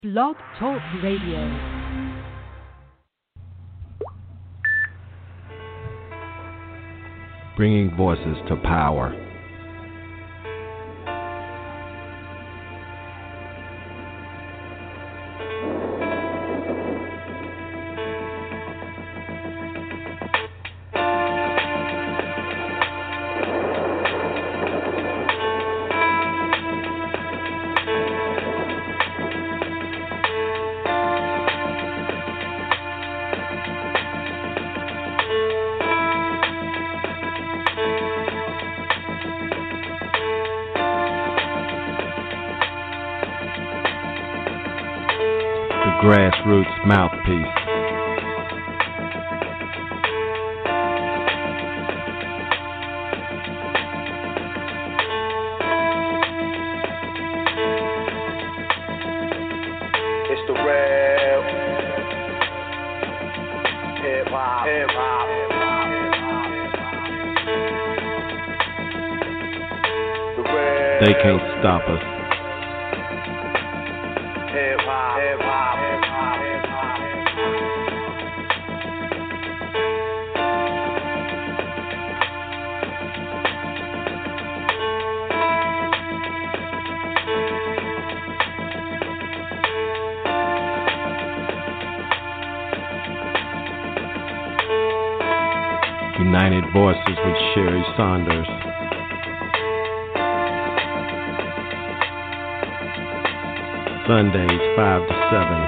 Blog Talk Radio. Bringing voices to power. Grassroots mouthpiece. It's the real hip hop. They can't stop us. Hip hop. United Voices with Sherry Saunders. Sundays 5 to 7.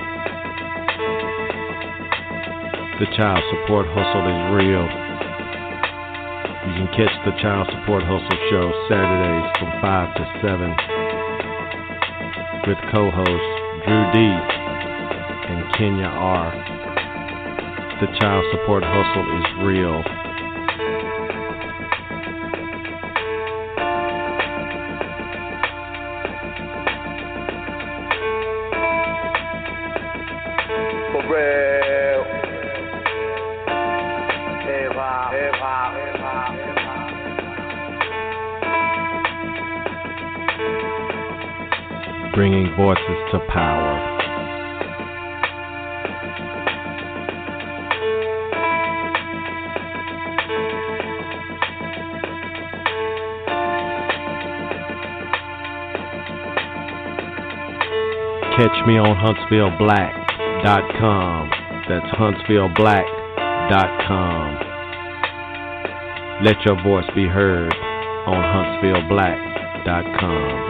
The Child Support Hustle is real. You can catch the Child Support Hustle show Saturdays from 5 to 7 with co-hosts Drew D and Kenya R. The Child Support Hustle is real. For real. Hip hop. Bringing voices to power. Catch me on HuntsvilleBlack.com. That's HuntsvilleBlack.com. Let your voice be heard on HuntsvilleBlack.com.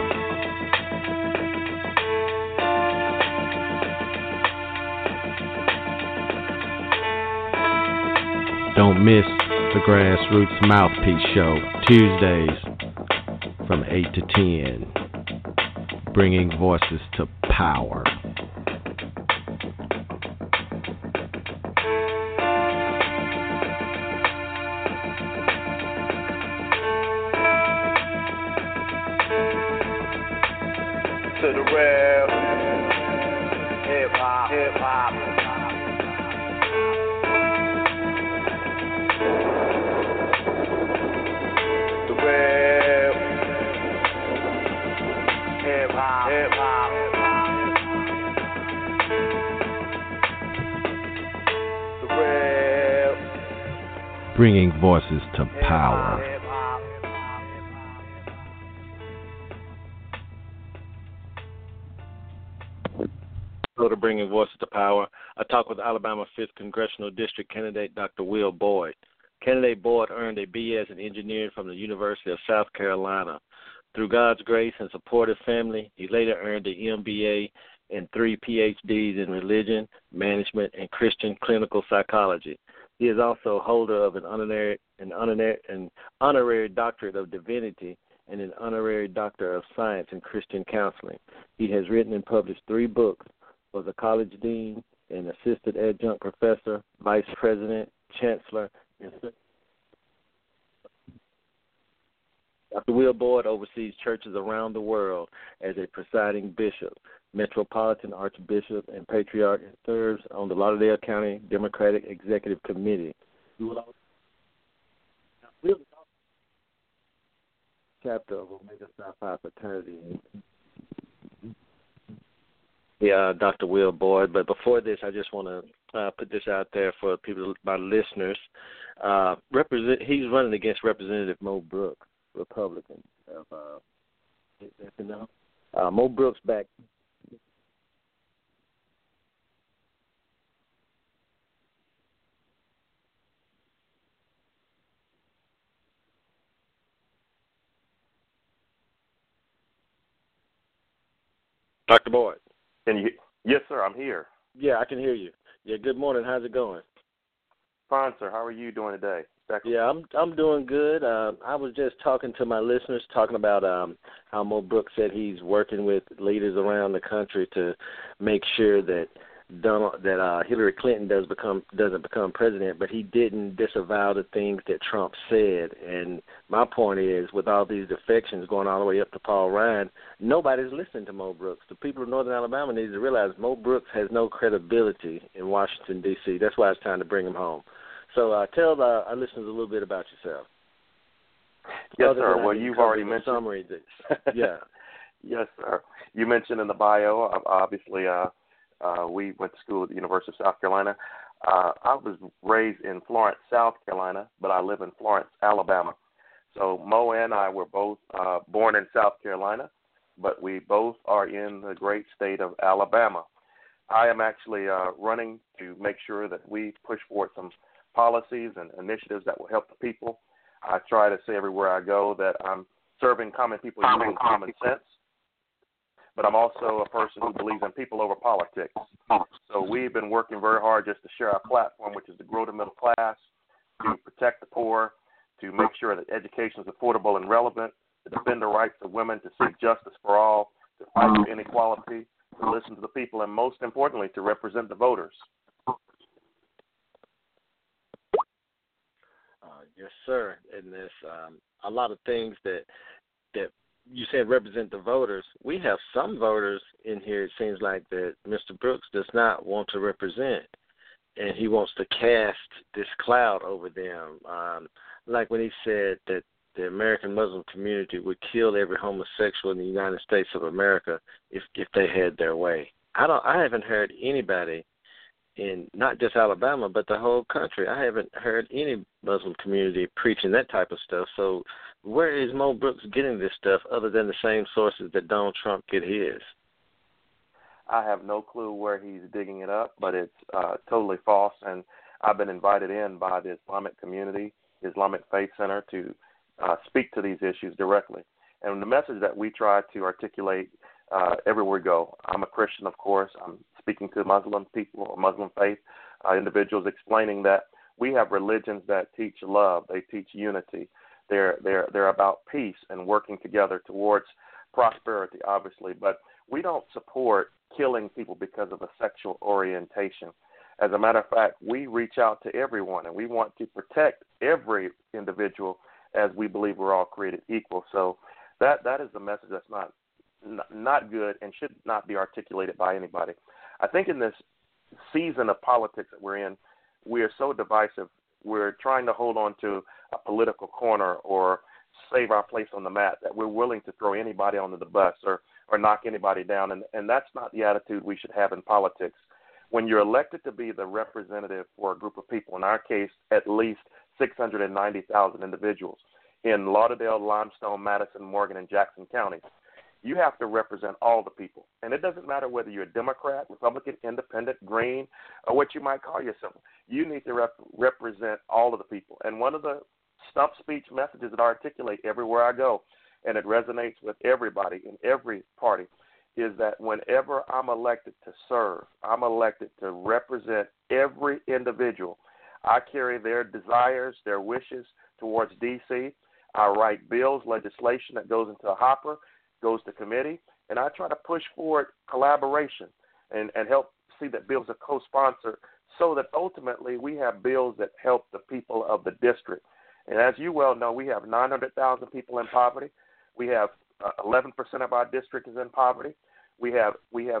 Don't miss the Grassroots Mouthpiece Show, Tuesdays from 8 to 10. Bringing voices to power. To the real hip hop. The real hip hop. The real Bringing voices to power. hip hop. Go to Bringing Voices to Power. I talk with Alabama 5th Congressional District candidate Dr. Will Boyd. Candidate Boyd earned a BS in engineering from the University of South Carolina. Through God's grace and supportive family, he later earned an MBA and 3 PhDs in religion, management, and Christian clinical psychology. He is also holder of an honorary doctorate of divinity and an honorary doctor of science in Christian counseling. He has written and published 3 books, was a college dean, an assistant adjunct professor, vice president, chancellor, and Dr. Will Boyd oversees churches around the world as a presiding bishop, metropolitan archbishop, and patriarch, and serves on the Lauderdale County Democratic Executive Committee. Chapter of Omega Psi Phi Fraternity. Yeah, Dr. Will Boyd. But before this, I just want to put this out there for people, my listeners. He's running against Representative Mo Brooks, Republican. Mo Brooks back. Dr. Boyd. Can you? Yes, sir. I'm here. Yeah, I can hear you. Yeah, good morning. How's it going? Fine, sir. How are you doing today? Yeah, I'm doing good. I was just talking to my listeners, talking about how Mo Brooks said he's working with leaders around the country to make sure that Hillary Clinton doesn't become president, but he didn't disavow the things that Trump said. And my point is, with all these defections going all the way up to Paul Ryan, nobody's listening to Mo Brooks. The people of Northern Alabama need to realize Mo Brooks has no credibility in Washington, D.C. That's why it's time to bring him home. So tell our listeners a little bit about yourself. Yes, sir. Well, you've already mentioned. Summary. Yeah. Yes, sir. You mentioned in the bio, obviously, we went to school at the University of South Carolina. I was raised in Florence, South Carolina, but I live in Florence, Alabama. So Mo and I were both born in South Carolina, but we both are in the great state of Alabama. I am actually running to make sure that we push forward some policies and initiatives that will help the people. I try to say everywhere I go that I'm serving common people using common sense, but I'm also a person who believes in people over politics. So we've been working very hard just to share our platform, which is to grow the middle class, to protect the poor, to make sure that education is affordable and relevant, to defend the rights of women, to seek justice for all, to fight for inequality, to listen to the people, and most importantly, to represent the voters. Yes, sir. And there's a lot of things that you said represent the voters. We have some voters in here, it seems like, that Mr. Brooks does not want to represent, and he wants to cast this cloud over them. Like when he said that the American Muslim community would kill every homosexual in the United States of America if they had their way. I haven't heard anybody in not just Alabama, but the whole country. I haven't heard any Muslim community preaching that type of stuff. So where is Mo Brooks getting this stuff other than the same sources that Donald Trump get his? I have no clue where he's digging it up, but it's totally false. And I've been invited in by the Islamic community, Islamic Faith Center, to speak to these issues directly. And the message that we try to articulate everywhere we go. I'm a Christian, of course. I'm speaking to Muslim people or Muslim faith individuals, explaining that we have religions that teach love. They teach unity. They're about peace and working together towards prosperity, obviously. But we don't support killing people because of a sexual orientation. As a matter of fact, we reach out to everyone, and we want to protect every individual as we believe we're all created equal. So that is the message that's not good and should not be articulated by anybody. I think in this season of politics that we're in, we are so divisive. We're trying to hold on to a political corner or save our place on the mat that we're willing to throw anybody under the bus or knock anybody down. And that's not the attitude we should have in politics. When you're elected to be the representative for a group of people, in our case, at least 690,000 individuals in Lauderdale, Limestone, Madison, Morgan, and Jackson counties, you have to represent all the people. And it doesn't matter whether you're a Democrat, Republican, Independent, Green, or what you might call yourself. You need to represent all of the people. And one of the stump speech messages that I articulate everywhere I go, and it resonates with everybody in every party, is that whenever I'm elected to serve, I'm elected to represent every individual. I carry their desires, their wishes towards D.C. I write bills, legislation that goes into a hopper, goes to committee, and I try to push forward collaboration and help see that bills are co-sponsored so that ultimately we have bills that help the people of the district. And as you well know, we have 900,000 people in poverty. We have 11% of our district is in poverty. We have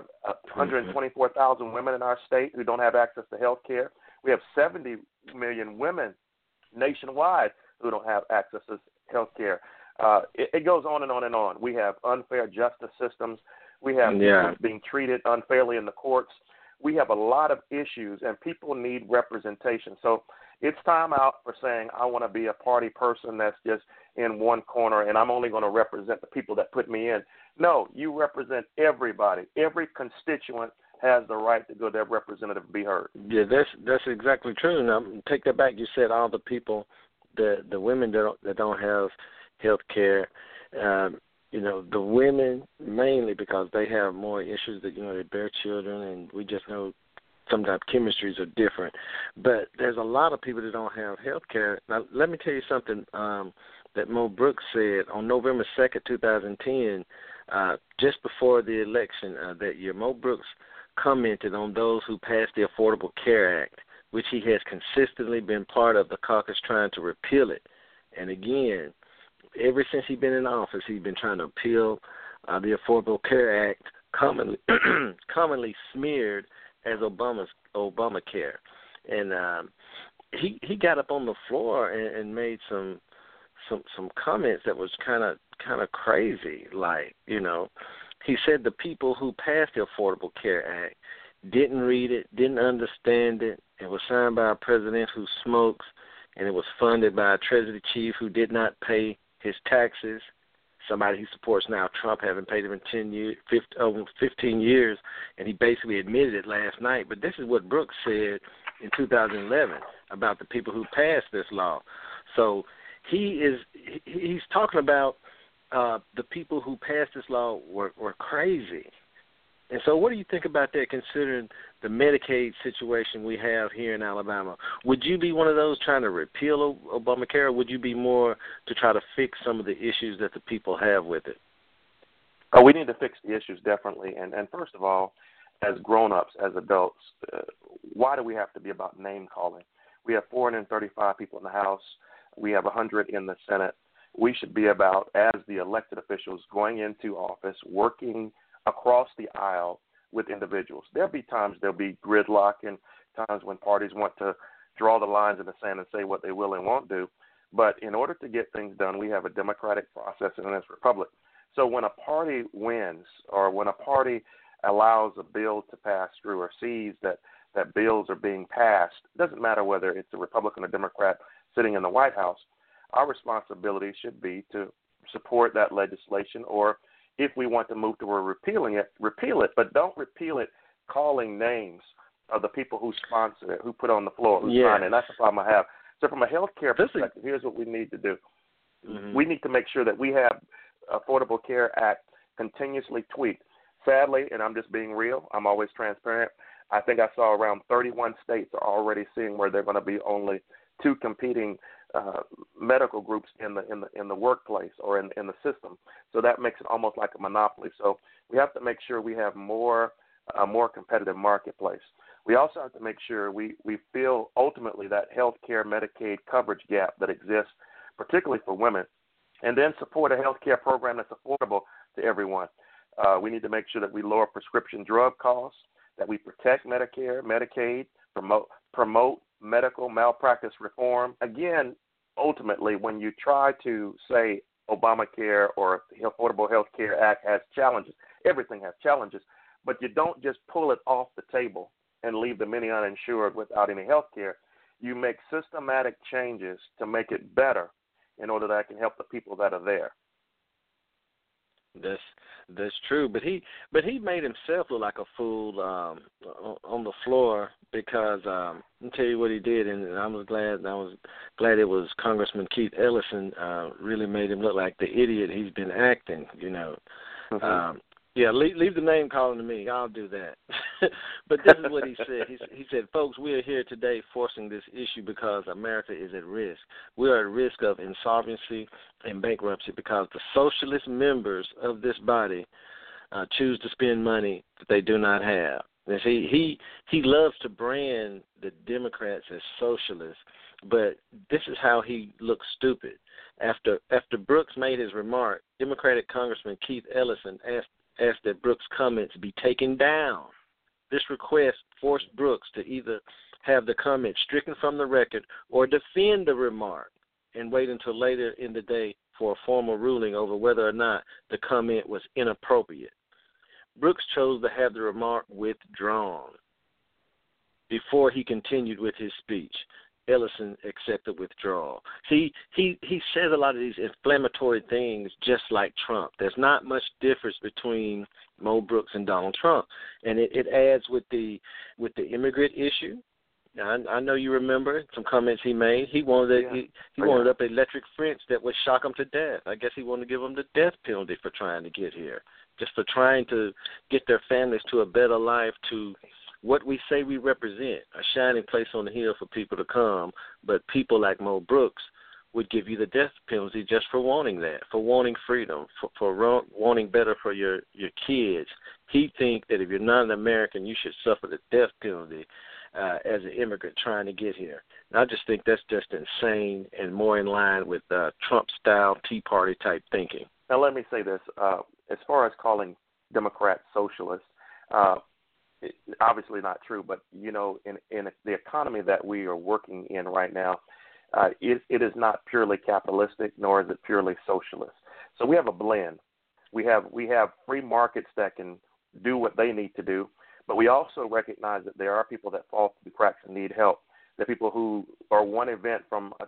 124,000 women in our state who don't have access to health care. We have 70 million women nationwide who don't have access to health care. It goes on and on and on. We have unfair justice systems. We have victims being treated unfairly in the courts. We have a lot of issues, and people need representation. So it's time out for saying I want to be a party person that's just in one corner and I'm only going to represent the people that put me in. No, you represent everybody. Every constituent has the right to go their representative be heard. Yeah, that's exactly true. Now, take that back. You said all the people, the women that don't have health care, the women mainly because they have more issues that, they bear children, and we just know sometimes chemistries are different. But there's a lot of people that don't have health care. Now, let me tell you something that Mo Brooks said on November 2nd, 2010, just before the election that year. Mo Brooks commented on those who passed the Affordable Care Act, which he has consistently been part of the caucus trying to repeal it. And again, ever since he's been in office, he's been trying to repeal the Affordable Care Act, commonly smeared as Obamacare. And he got up on the floor and made some comments that was kind of crazy. Like, he said the people who passed the Affordable Care Act didn't read it, didn't understand it. It was signed by a president who smokes, and it was funded by a Treasury chief who did not pay his taxes. Somebody he supports now, Trump, haven't paid him in 15 years, and he basically admitted it last night. But this is what Brooks said in 2011 about the people who passed this law. So he's talking about the people who passed this law were crazy. And so what do you think about that, considering the Medicaid situation we have here in Alabama? Would you be one of those trying to repeal Obamacare, or would you be more to try to fix some of the issues that the people have with it? Oh, we need to fix the issues, definitely. And first of all, as grown-ups, as adults, why do we have to be about name-calling? We have 435 people in the House. We have 100 in the Senate. We should be about, as the elected officials, going into office, working across the aisle with individuals. There'll be times there'll be gridlock and times when parties want to draw the lines in the sand and say what they will and won't do. But in order to get things done, we have a democratic process in this republic. So when a party wins or when a party allows a bill to pass through or sees that bills are being passed, it doesn't matter whether it's a Republican or Democrat sitting in the White House, our responsibility should be to support that legislation, or if we want to move toward repealing it, repeal it, but don't repeal it calling names of the people who sponsor it, who put on the floor, who signed it. And that's the problem I have. So from a health care perspective, here's what we need to do. Mm-hmm. We need to make sure that we have Affordable Care Act continuously tweaked. Sadly, and I'm just being real, I'm always transparent, I think I saw around 31 states are already seeing where they're going to be only two competing medical groups in the workplace or in the system. So that makes it almost like a monopoly. So we have to make sure we have a more competitive marketplace. We also have to make sure we fill ultimately that health care Medicaid coverage gap that exists, particularly for women, and then support a health care program that's affordable to everyone. We need to make sure that we lower prescription drug costs, that we protect Medicare, Medicaid, promote medical malpractice reform. Again, ultimately, when you try to say Obamacare or the Affordable Health Care Act has challenges, everything has challenges, but you don't just pull it off the table and leave the many uninsured without any health care. You make systematic changes to make it better in order that it can help the people that are there. That's true, but he made himself look like a fool on the floor because I'll tell you what he did, and I was glad it was Congressman Keith Ellison really made him look like the idiot he's been acting. Mm-hmm. Leave the name calling to me. I'll do that. But this is what he said. He said, folks, we are here today forcing this issue because America is at risk. We are at risk of insolvency and bankruptcy because the socialist members of this body choose to spend money that they do not have. And see, he loves to brand the Democrats as socialists, but this is how he looks stupid. After Brooks made his remark, Democratic Congressman Keith Ellison asked that Brooks' comments be taken down. This request forced Brooks to either have the comment stricken from the record or defend the remark and wait until later in the day for a formal ruling over whether or not the comment was inappropriate. Brooks chose to have the remark withdrawn before he continued with his speech. Ellison accepted withdrawal. See, he says a lot of these inflammatory things just like Trump. There's not much difference between Mo Brooks and Donald Trump, and it adds with the immigrant issue. Now, I know you remember some comments he made. He wanted wanted up electric fence that would shock them to death. I guess he wanted to give them the death penalty for trying to get here, just for trying to get their families to a better life, to what we say we represent, a shining place on the hill for people to come. But people like Mo Brooks would give you the death penalty just for wanting that, for wanting freedom, for wanting better for your kids. He thinks that if you're not an American, you should suffer the death penalty as an immigrant trying to get here. And I just think that's just insane and more in line with Trump-style Tea Party type thinking. Now, let me say this. As far as calling Democrats socialists, obviously not true, but, you know, in the economy that we are working in right now, it is not purely capitalistic, nor is it purely socialist. So we have a blend. We have free markets that can do what they need to do, but we also recognize that there are people that fall through the cracks and need help. There are people who are one event from a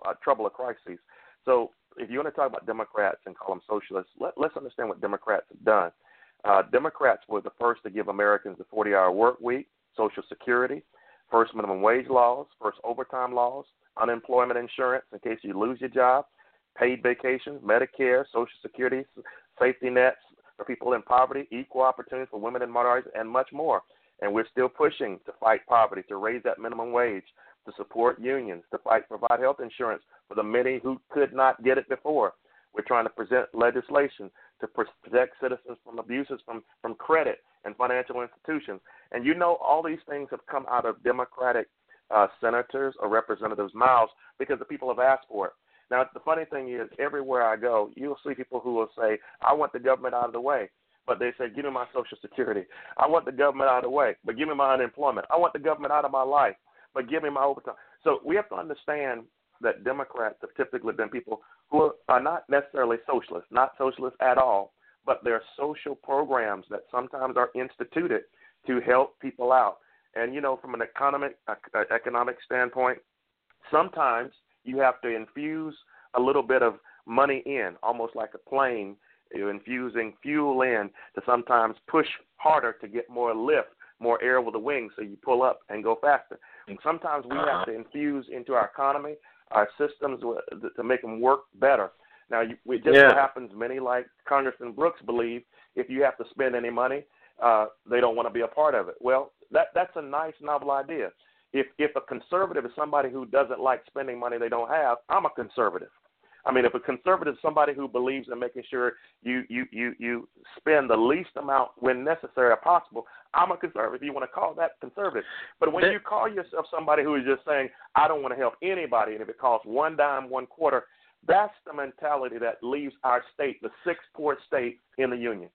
crisis. So if you want to talk about Democrats and call them socialists, let's understand what Democrats have done. Democrats were the first to give Americans a 40-hour work week, Social Security, first minimum wage laws, first overtime laws, unemployment insurance in case you lose your job, paid vacations, Medicare, Social Security, safety nets for people in poverty, equal opportunity for women and minorities, and much more. And we're still pushing to fight poverty, to raise that minimum wage, to support unions, to provide health insurance for the many who could not get it before. We're trying to present legislation to protect citizens from abuses from credit and financial institutions. And you know all these things have come out of Democratic senators or representatives' mouths because the people have asked for it. Now, the funny thing is, everywhere I go, you'll see people who will say, I want the government out of the way. But they say, give me my Social Security. I want the government out of the way, but give me my unemployment. I want the government out of my life, but give me my overtime. So we have to understand that Democrats have typically been people who are not necessarily socialists, not socialists at all, but they're social programs that sometimes are instituted to help people out. And, you know, from an economic standpoint, sometimes you have to infuse a little bit of money in, almost like a plane. You're infusing fuel in to sometimes push harder to get more lift, more air with the wings, so you pull up and go faster. And sometimes we have to infuse into our economy, our systems, to make them work better. Now, it just so happens many like Congressman Brooks believe if you have to spend any money, they don't want to be a part of it. Well, that's a nice, novel idea. If a conservative is somebody who doesn't like spending money they don't have, I'm a conservative. I mean, if a conservative is somebody who believes in making sure you spend the least amount when necessary or possible, I'm a conservative. You want to call that conservative. But when you call yourself somebody who is just saying, I don't want to help anybody, and if it costs one dime, one quarter, that's the mentality that leaves our state, the sixth poorest state in the union.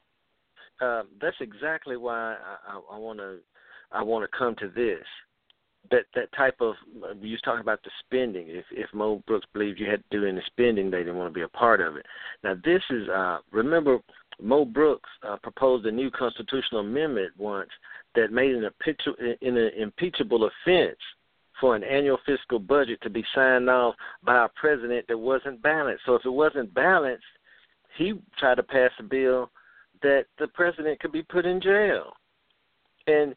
That's exactly why I want to come to this. That type of, you was talking about the spending. If Mo Brooks believed you had to do any spending, they didn't want to be a part of it. Now this is, remember, Mo Brooks proposed a new constitutional amendment once that made an impeachable offense for an annual fiscal budget to be signed off by a president that wasn't balanced. So if it wasn't balanced, he tried to pass a bill that the president could be put in jail. And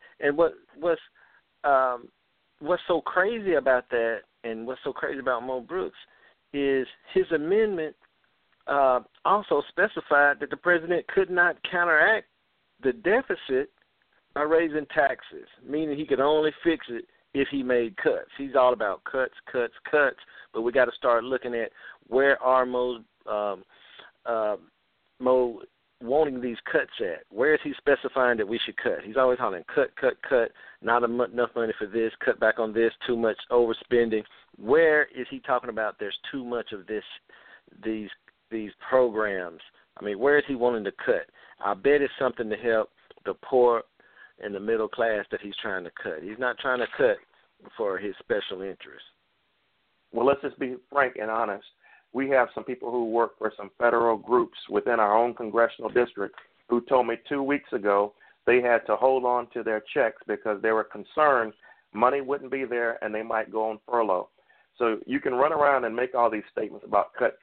what's so crazy about that, and what's so crazy about Mo Brooks, is his amendment also specified that the president could not counteract the deficit by raising taxes, meaning he could only fix it if he made cuts. He's all about cuts, but we got to start looking at where are Mo wanting these cuts at? Where is he specifying that we should cut? He's always hollering cut, not enough money for this, cut back on this, too much overspending. Where is he talking about there's too much of these programs? I mean, where is he wanting to cut? I bet it's something to help the poor and the middle class that he's trying to cut. He's not trying to cut for his special interests. Well, let's just be frank and honest. We have some people who work for some federal groups within our own congressional district who told me 2 weeks ago they had to hold on to their checks because they were concerned money wouldn't be there and they might go on furlough. So you can run around and make all these statements about cut,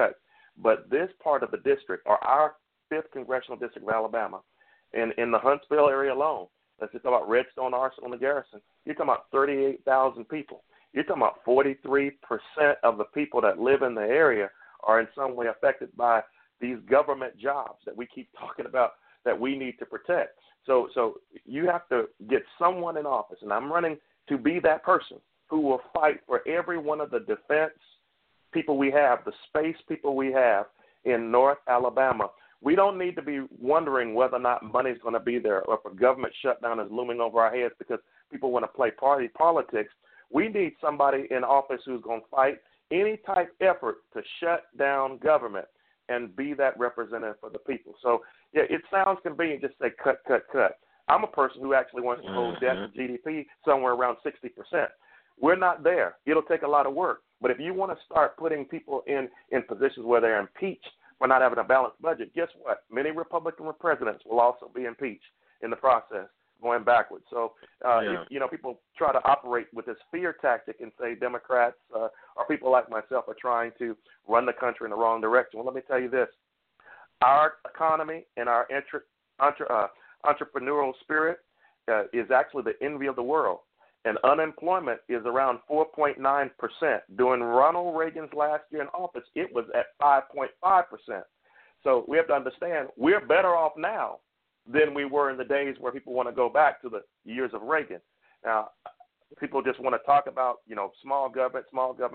but this part of the district, or our 5th Congressional District of Alabama, in the Huntsville area alone, let's just talk about Redstone Arsenal and the Garrison, you're talking about 38,000 people. You're talking about 43% of the people that live in the area are in some way affected by these government jobs that we keep talking about that we need to protect. So you have to get someone in office, and I'm running to be that person who will fight for every one of the defense people we have, the space people we have in North Alabama. We don't need to be wondering whether or not money's going to be there or if a government shutdown is looming over our heads because people want to play party politics. We need somebody in office who's going to fight any type effort to shut down government and be that representative for the people. So, yeah, it sounds convenient just to say cut. I'm a person who actually wants to hold debt to GDP somewhere around 60%. We're not there. It'll take a lot of work. But if you want to start putting people in positions where they're impeached for not having a balanced budget, guess what? Many Republican presidents will also be impeached in the process going backwards. So, if, people try to operate with this fear tactic and say Democrats or people like myself are trying to run the country in the wrong direction. Well, let me tell you this. Our economy and our entrepreneurial spirit is actually the envy of the world. And unemployment is around 4.9%. During Ronald Reagan's last year in office, it was at 5.5%. So we have to understand we're better off now than we were in the days where people want to go back to the years of Reagan. Now, people just want to talk about, small government,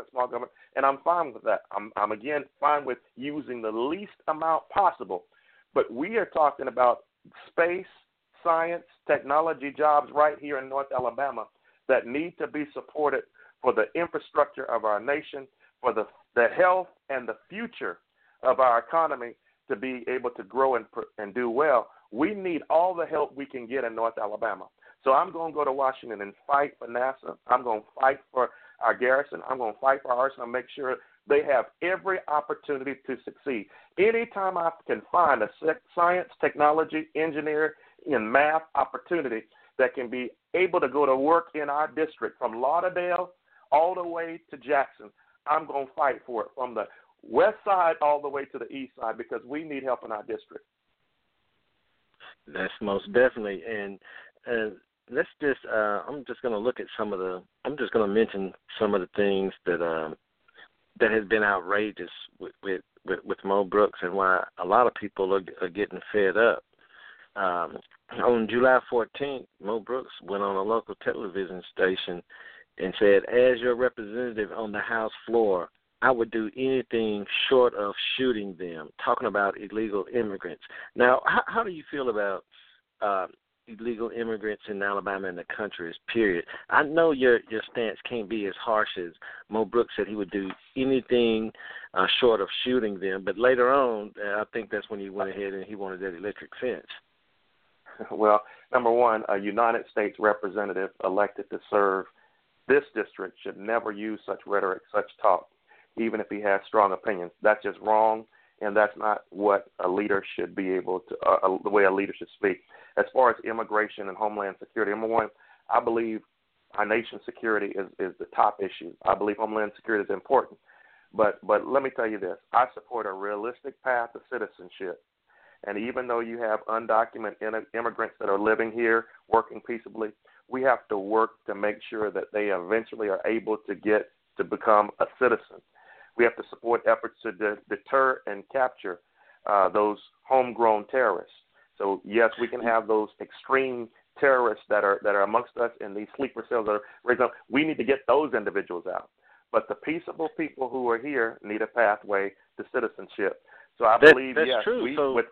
and I'm fine with that. I'm again fine with using the least amount possible. But we are talking about space, science, technology jobs right here in North Alabama that need to be supported for the infrastructure of our nation, for the health and the future of our economy to be able to grow and do well. We need all the help we can get in North Alabama. So I'm going to go to Washington and fight for NASA. I'm going to fight for our garrison. I'm going to fight for our arsenal and make sure they have every opportunity to succeed. Anytime I can find a science, technology, engineering, and math opportunity that can be able to go to work in our district from Lauderdale all the way to Jackson, I'm going to fight for it from the west side all the way to the east side because we need help in our district. That's most definitely. And let's just, I'm just going to mention some of the things that has been outrageous with Mo Brooks and why a lot of people are getting fed up. On July 14th, Mo Brooks went on a local television station and said, as your representative on the House floor, I would do anything short of shooting them, talking about illegal immigrants. Now, how do you feel about illegal immigrants in Alabama and the country, period? I know your stance can't be as harsh as Mo Brooks said he would do anything short of shooting them, but later on, I think that's when he went ahead and he wanted that electric fence. Well, number one, a United States representative elected to serve this district should never use such rhetoric, such talk, even if he has strong opinions. That's just wrong, and that's not what a leader should be able to, the way a leader should speak. As far as immigration and homeland security, number one, I believe our nation's security is the top issue. I believe homeland security is important. But let me tell you this. I support a realistic path to citizenship. And even though you have undocumented immigrants that are living here, working peaceably, we have to work to make sure that they eventually are able to become a citizen. We have to support efforts to deter and capture those homegrown terrorists. So, yes, we can have those extreme terrorists that are amongst us in these sleeper cells that are raised up. We need to get those individuals out. But the peaceable people who are here need a pathway to citizenship. So I believe, that's yes, true.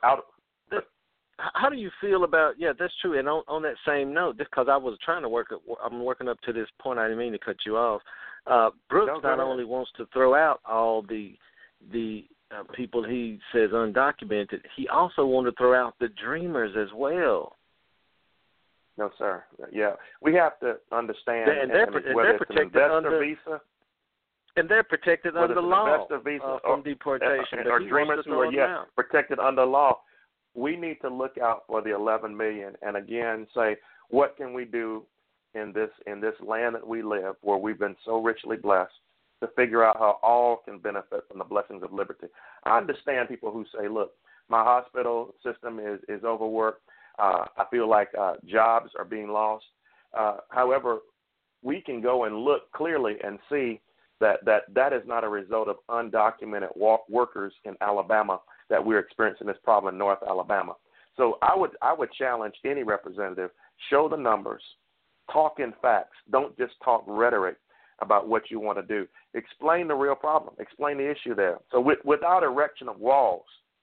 How do you feel about, that's true. And on that same note, just because I'm working up to this point, I didn't mean to cut you off. Brooks not only wants to throw out all the people he says undocumented, he also wanted to throw out the dreamers as well. No, sir. Yeah, we have to understand whether it's an investor visa. And they're protected under law visa from deportation. or dreamers who are protected under law. we need to look out for the 11 million and again say, what can we do in this land that we live, where we've been so richly blessed, to figure out how all can benefit from the blessings of liberty. I understand people who say, look, my hospital system is overworked. I feel like jobs are being lost. However, we can go and look clearly and see that is not a result of undocumented workers in Alabama, that we're experiencing this problem in North Alabama. So I would challenge any representative, show the numbers, talk in facts. Don't just talk rhetoric about what you want to do. Explain the real problem. Explain the issue there. So without erection of walls,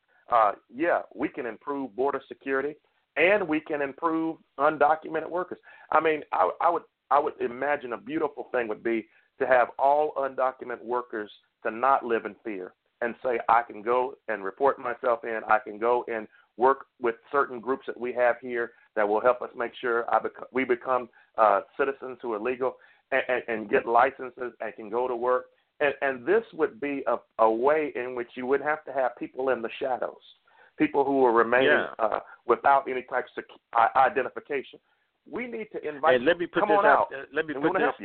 we can improve border security and we can improve undocumented workers. I mean, I would imagine a beautiful thing would be to have all undocumented workers to not live in fear and say, I can go and report myself in. I can go and work with certain groups that we have here that will help us make sure we become citizens who are legal and get licenses and can go to work. And this would be a way in which you wouldn't have to have people in the shadows, people who will remain without any type of identification. We need to invite. And let me put come this on out. out. Let me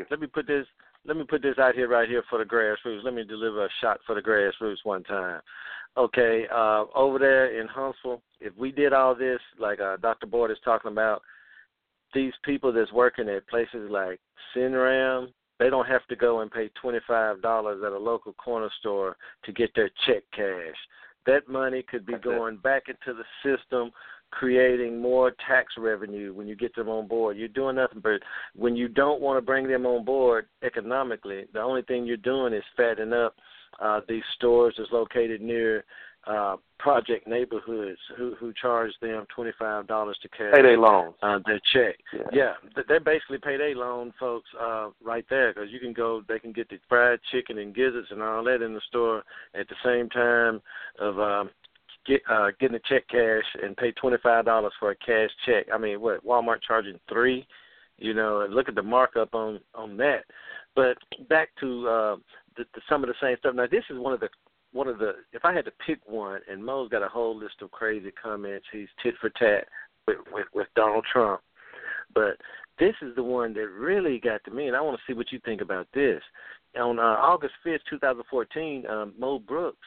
put this out here right here for the grassroots. Let me deliver a shot for the grassroots one time. Okay, over there in Huntsville, if we did all this like Dr. Boyd is talking about, these people that's working at places like Cinram, they don't have to go and pay $25 at a local corner store to get their check cash. That money could be going back into the system, creating more tax revenue when you get them on board. You're doing nothing but when you don't want to bring them on board economically, the only thing you're doing is fattening up these stores that's located near project neighborhoods who charge them $25 to cash payday loans. Their check. Yeah, they basically payday loan folks right there, because they can get the fried chicken and gizzards and all that in the store at the same time of getting a check cash and pay $25 for a cash check. I mean, what, Walmart charging $3? And look at the markup on that. But back to some of the same stuff. Now, this is one of the. If I had to pick one, and Mo's got a whole list of crazy comments. He's tit for tat with Donald Trump. But this is the one that really got to me, and I want to see what you think about this. On August 5th, 2014, Mo Brooks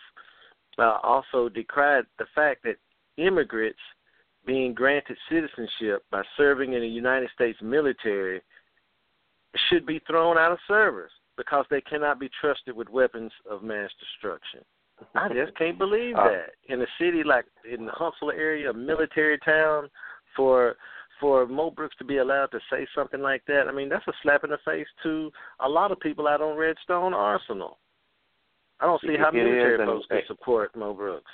also decried the fact that immigrants being granted citizenship by serving in the United States military should be thrown out of service because they cannot be trusted with weapons of mass destruction. I just can't believe that. In a city like in the Huntsville area, a military town, for Mo Brooks to be allowed to say something like that, I mean, that's a slap in the face to a lot of people out on Redstone Arsenal. I don't see how military folks can support Mo Brooks.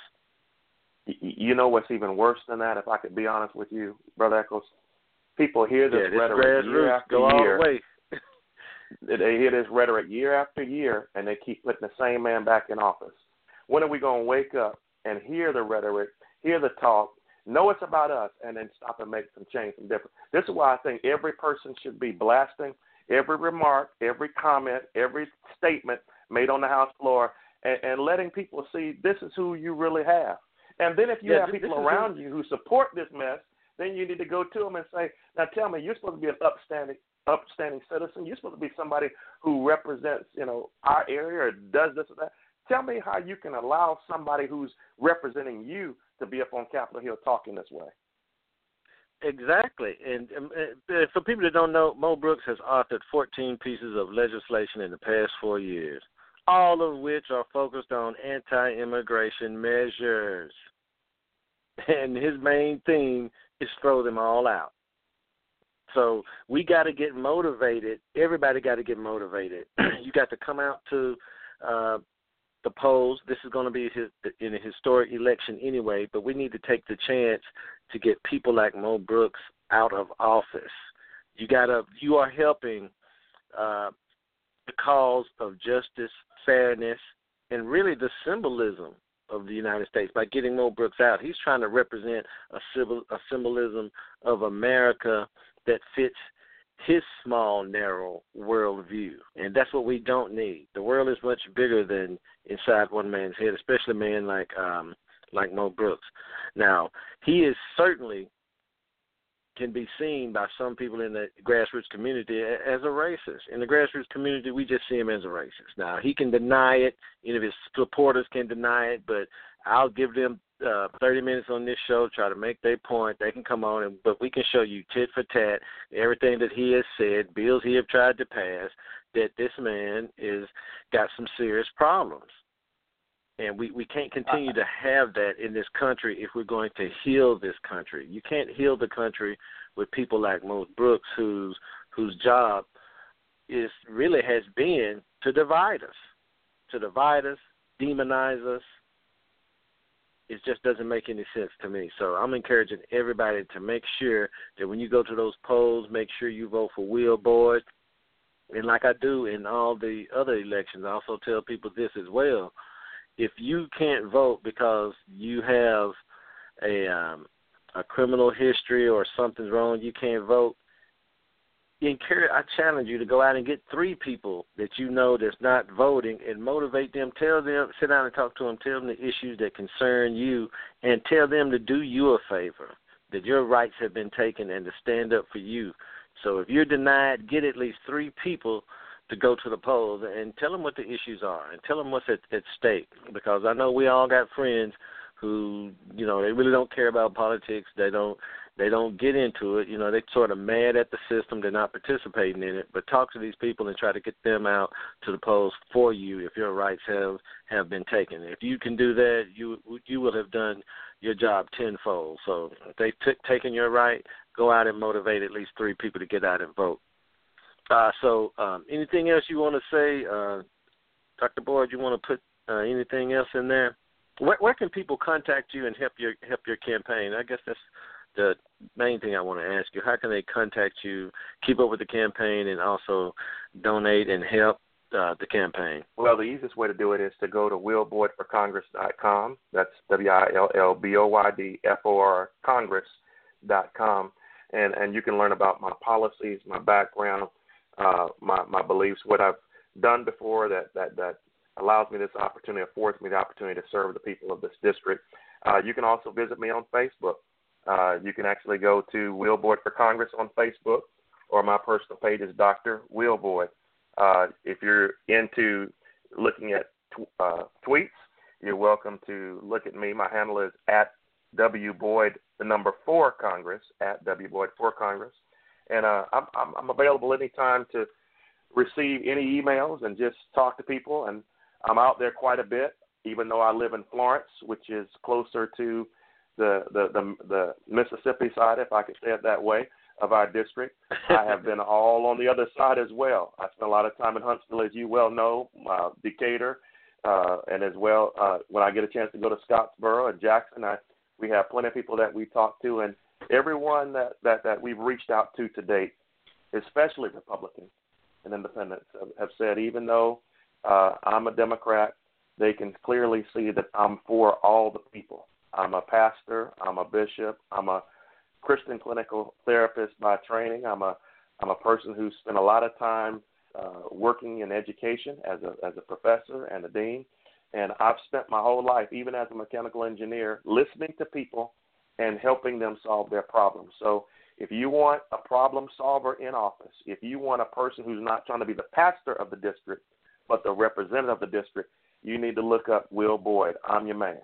You know what's even worse than that, if I could be honest with you, Brother Echoes? People hear this rhetoric year after year. They hear this rhetoric year after year, and they keep putting the same man back in office. When are we going to wake up and hear the rhetoric, hear the talk, know it's about us, and then stop and make some change, some difference? This is why I think every person should be blasting every remark, every comment, every statement made on the House floor, and letting people see this is who you really have. And then if you have people around you who support this mess, then you need to go to them and say, now tell me, you're supposed to be an upstanding citizen. You're supposed to be somebody who represents, our area or does this or that. Tell me how you can allow somebody who's representing you to be up on Capitol Hill talking this way. Exactly. And for people that don't know, Mo Brooks has authored 14 pieces of legislation in the past 4 years, all of which are focused on anti-immigration measures. And his main theme is throw them all out. So we got to get motivated. Everybody got to get motivated. You got to come out to the polls. This is going to be in a historic election anyway, but we need to take the chance to get people like Mo Brooks out of office. You are helping the cause of justice, fairness, and really the symbolism of the United States by getting Mo Brooks out. He's trying to represent a symbolism of America that fits his small, narrow worldview. And that's what we don't need. The world is much bigger than inside one man's head, especially a man like like Mo Brooks. Now, he is certainly can be seen by some people in the grassroots community as a racist. In the grassroots community, we just see him as a racist. Now, he can deny it. Any of his supporters can deny it, but I'll give them 30 minutes on this show, try to make their point. They can come on, but we can show you tit for tat everything that he has said, bills he have tried to pass, that this man is got some serious problems. And we can't continue to have that in this country if we're going to heal this country. You can't heal the country with people like Mo Brooks, whose job is really has been to divide us, demonize us. It just doesn't make any sense to me. So I'm encouraging everybody to make sure that when you go to those polls, make sure you vote for Will Boyd. And like I do in all the other elections, I also tell people this as well. If you can't vote because you have a criminal history or something's wrong, you can't vote, I challenge you to go out and get 3 people that you know that's not voting and motivate them. Tell them, sit down and talk to them, tell them the issues that concern you, and tell them to do you a favor, that your rights have been taken and to stand up for you. So if you're denied, get at least 3 people to go to the polls and tell them what the issues are and tell them what's at stake. Because I know we all got friends who, they really don't care about politics. They don't get into it. They're sort of mad at the system. They're not participating in it. But talk to these people and try to get them out to the polls for you if your rights have been taken. If you can do that, you will have done your job tenfold. So if they've taken your right, go out and motivate at least 3 people to get out and vote. So anything else you want to say, Dr. Boyd? You want to put anything else in there? Where can people contact you and help your campaign? I guess that's the main thing I want to ask you. How can they contact you, keep up with the campaign, and also donate and help the campaign? Well, the easiest way to do it is to go to willboydforcongress.com. That's WILLBOYDFOR Congress.com, and you can learn about my policies, my background, my beliefs, what I've done before that allows me this opportunity, affords me the opportunity to serve the people of this district. You can also visit me on Facebook. You can actually go to Will Boyd for Congress on Facebook, or my personal page is Dr. Will Boyd. If you're into looking at tweets, you're welcome to look at me. My handle is at WBoyd, the number 4 Congress, at WBoyd 4 Congress. And I'm available anytime to receive any emails and just talk to people. And I'm out there quite a bit, even though I live in Florence, which is closer to the Mississippi side, if I could say it that way, of our district. I have been all on the other side as well. I spent a lot of time in Huntsville, as you well know, Decatur, and as well when I get a chance to go to Scottsboro and Jackson, we have plenty of people that we talk to, and everyone that we've reached out to date, especially Republicans and independents, have said even though I'm a Democrat, they can clearly see that I'm for all the people. I'm a pastor. I'm a bishop. I'm a Christian clinical therapist by training. I'm a person who spent a lot of time working in education as a professor and a dean. And I've spent my whole life, even as a mechanical engineer, listening to people and helping them solve their problems. So if you want a problem solver in office, if you want a person who's not trying to be the pastor of the district, but the representative of the district, you need to look up Will Boyd. I'm your man.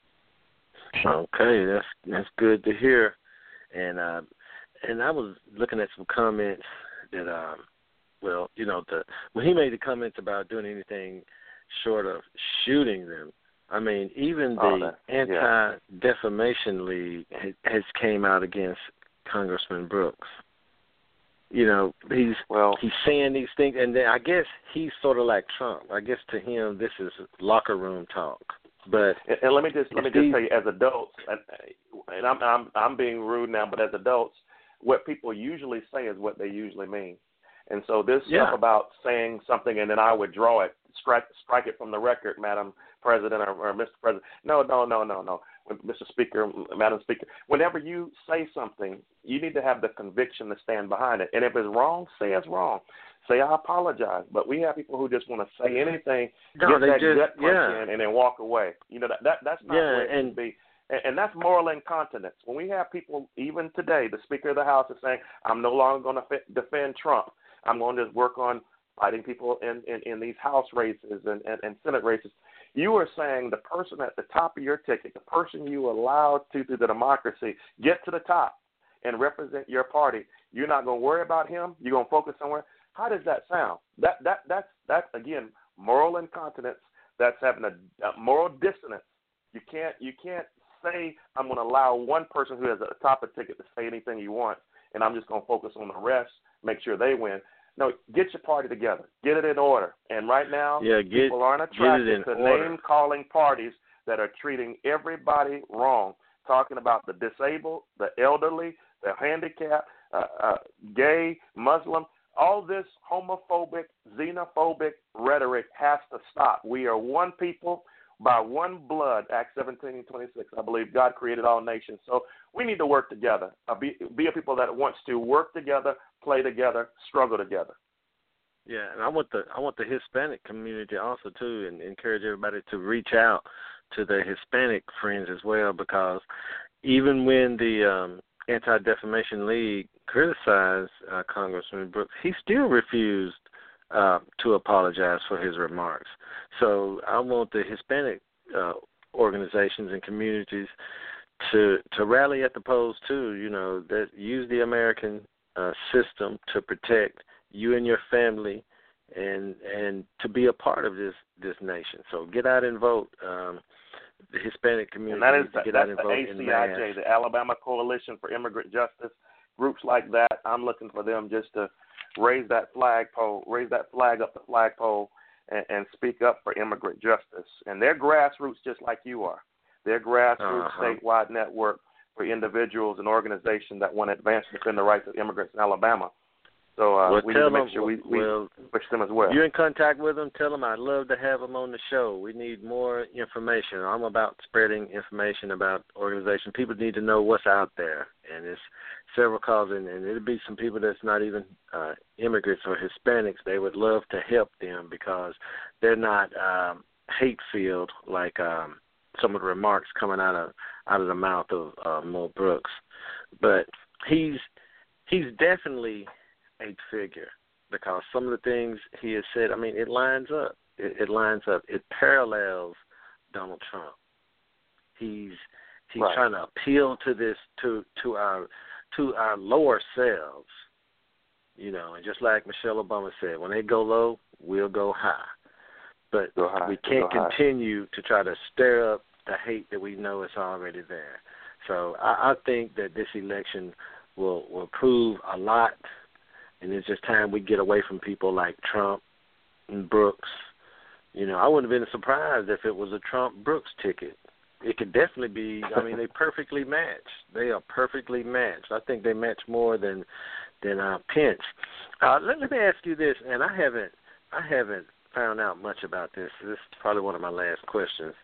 Okay, that's good to hear. And I was looking at some comments that, when he made the comments about doing anything short of shooting them, I mean, even the Anti-Defamation League has came out against Congressman Brooks. He's saying these things, and then I guess he's sort of like Trump. I guess to him, this is locker room talk. But and let me just tell you, as adults, and I'm being rude now, but as adults, what people usually say is what they usually mean. And so this stuff about saying something and then I withdraw it, strike it from the record, Madam President or Mr. President. No. Mr. Speaker, Madam Speaker, whenever you say something, you need to have the conviction to stand behind it. And if it's wrong, say it's wrrong. Say I apologize. But we have people who just want to say anything, get that gut punch in, and then walk away. You know, that's not where it should be. And that's moral incontinence. When we have people, even today, the Speaker of the House is saying, I'm no longer going to defend Trump. I'm going to just work on fighting people in these House races and Senate races. You are saying the person at the top of your ticket, the person you allowed to, through the democracy, get to the top and represent your party. You're not going to worry about him. You're going to focus somewhere. How does that sound? That's again, moral incontinence. That's having a moral dissonance. You can't say I'm going to allow one person who has a top of the ticket to say anything he wants, and I'm just going to focus on the rest, make sure they win. No, get your party together. Get it in order. And right now, people aren't attracted to name-calling parties that are treating everybody wrong, talking about the disabled, the elderly, the handicapped, gay, Muslim. All this homophobic, xenophobic rhetoric has to stop. We are one people by one blood, Acts 17:26. I believe God created all nations. So we need to work together. Be a people that wants to work together, play together, struggle together. Yeah, and I want the Hispanic community also too, and encourage everybody to reach out to their Hispanic friends as well, because even when the Anti-Defamation League criticized Congressman Brooks, he still refused to apologize for his remarks. So I want the Hispanic organizations and communities to rally at the polls too. You know, that use the American system to protect you and your family, and to be a part of this nation. So get out and vote. The Hispanic community needs to get out and vote in mass. That's the ACIJ, the Alabama Coalition for Immigrant Justice. Groups like that, I'm looking for them just to raise that flag up the flagpole, and speak up for immigrant justice. And they're grassroots just like you are. They're grassroots statewide network for individuals and organizations that want to advance and defend the rights of immigrants in Alabama. So we need to make sure we push them as well. You're in contact with them, tell them I'd love to have them on the show. We need more information. I'm about spreading information about organizations. People need to know what's out there. And it's several calls, and it'll be some people that's not even immigrants or Hispanics. They would love to help them because they're not hate-filled like some of the remarks coming out of the mouth of Mo Brooks. But he's definitely a figure, because some of the things he has said, I mean, it lines up. It lines up. It parallels Donald Trump. He's right. Trying to appeal to this to our lower selves, you know, and just like Michelle Obama said, when they go low, we'll go high. But we can't continue to try to stir up the hate that we know is already there. So I think that this election will prove a lot. And it's just time we get away from people like Trump and Brooks. You know, I wouldn't have been surprised if it was a Trump-Brooks ticket. It could definitely be. I mean, they perfectly match. They are perfectly matched. I think they match more than Pence. Let me ask you this, and I haven't found out much about this. This is probably one of my last questions.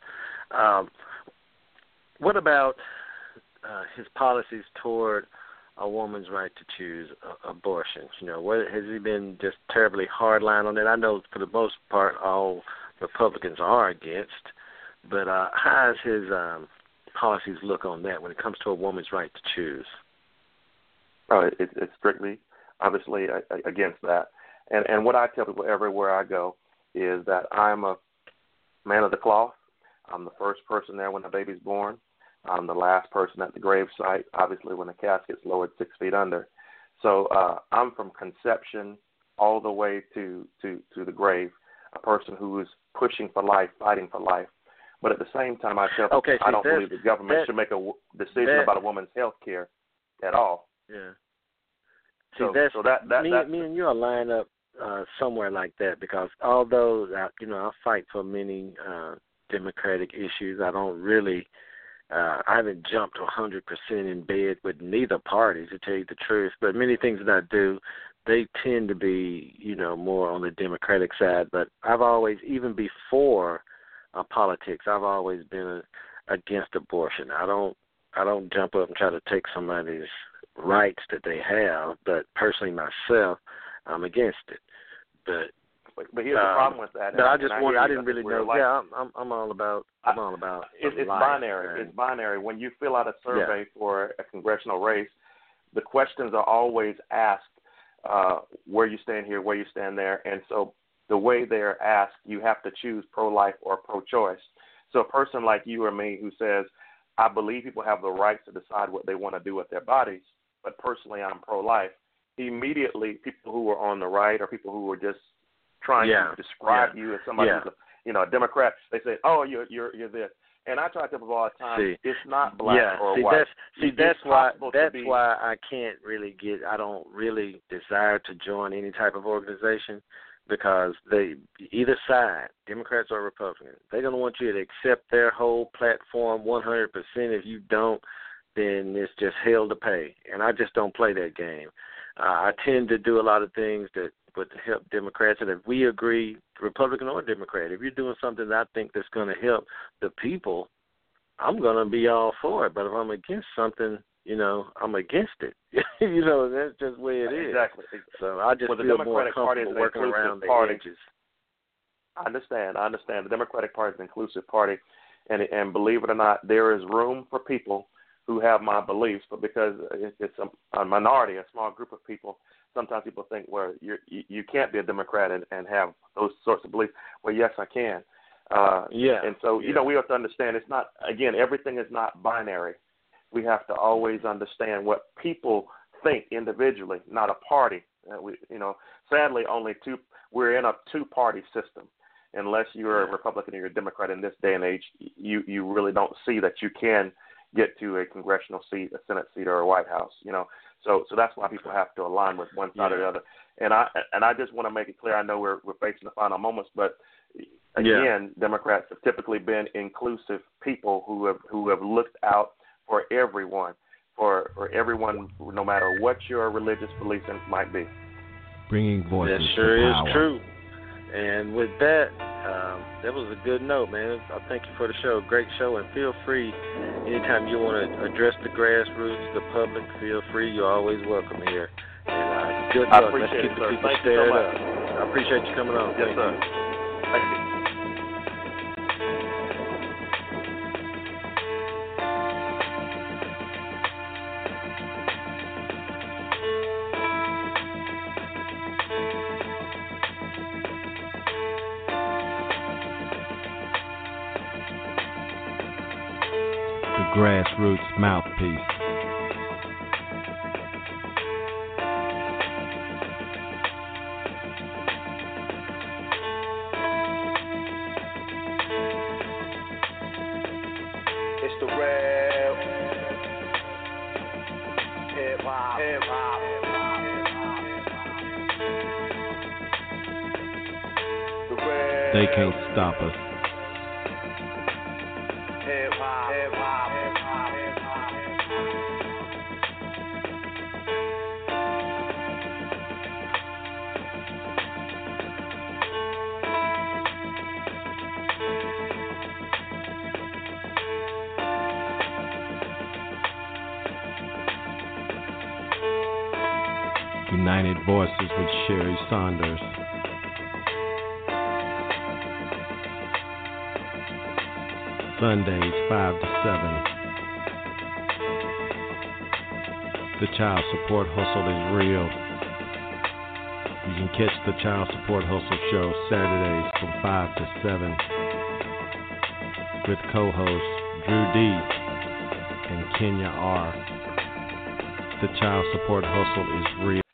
What about his policies toward a woman's right to choose abortion? You know, has he been just terribly hardline on that? I know for the most part all Republicans are against, but how does his policies look on that when it comes to a woman's right to choose? Oh, it's strictly, obviously, against that. And what I tell people everywhere I go is that I'm a man of the cloth. I'm the first person there when the baby's born. I'm the last person at the grave site, obviously, when the casket's lowered 6 feet under. So I'm from conception all the way to the grave, a person who is pushing for life, fighting for life. But at the same time, I tell people I don't believe the government should make a decision about a woman's health care at all. Yeah. See, me and you are lined up somewhere like that, because although, I fight for many democratic issues, I don't really I haven't jumped 100% in bed with neither party, to tell you the truth. But many things that I do, they tend to be, more on the Democratic side. But I've always, even before politics, I've always been against abortion. I don't jump up and try to take somebody's rights that they have, but personally myself, I'm against it. But here's the problem with that. But I didn't really know. Yeah, I'm all about. It's binary. It's binary. When you fill out a survey for a congressional race, the questions are always asked where you stand here, where you stand there, and so the way they're asked, you have to choose pro-life or pro-choice. So a person like you or me who says, I believe people have the right to decide what they want to do with their bodies, but personally I'm pro-life, immediately people who are on the right or people who are just trying to describe you as somebody who's a Democrat, they say, oh, you're this. And I try to tell people all the time, it's not black or white. That's why I can't really I don't really desire to join any type of organization, because either side, Democrats or Republicans, they're going to want you to accept their whole platform 100%. If you don't, then it's just hell to pay. And I just don't play that game. I tend to do a lot of things that would help Democrats. And if we agree, Republican or Democrat, if you're doing something that I think that's going to help the people, I'm going to be all for it. But if I'm against something, I'm against it. That's just the way it is. Exactly. So I just feel more comfortable working around the edges. I understand. The Democratic Party is an inclusive party, and believe it or not, there is room for people who have my beliefs, but because it's a minority, a small group of people, sometimes people think, well, you can't be a Democrat and have those sorts of beliefs. Well, yes, I can. And so, we have to understand it's not, again, everything is not binary. We have to always understand what people think individually, not a party. Sadly, we're in a two-party system. Unless you're a Republican or you're a Democrat in this day and age, you really don't see that you can get to a congressional seat, a Senate seat, or a White House. So that's why people have to align with one side or the other. And I just want to make it clear. I know we're facing the final moments, but again, Democrats have typically been inclusive people who have looked out for everyone, no matter what your religious beliefs might be. Bringing voices that sure to power. Is true. And with that, that was a good note, man. I thank you for the show. Great show. And feel free, anytime you want to address the grassroots, the public, feel free. You're always welcome here. And good luck. Let's keep the people stirred up. I appreciate you coming on. Yes, sir. Thank you. Grassroots mouthpiece. It's the real hip hop. They can't stop us. Hip hop. United Voices with Sherry Saunders. Sundays 5 to 7. The Child Support Hustle is real. You can catch the Child Support Hustle show Saturdays from 5 to 7 with co-hosts Drew D and Kenya R. The Child Support Hustle is real.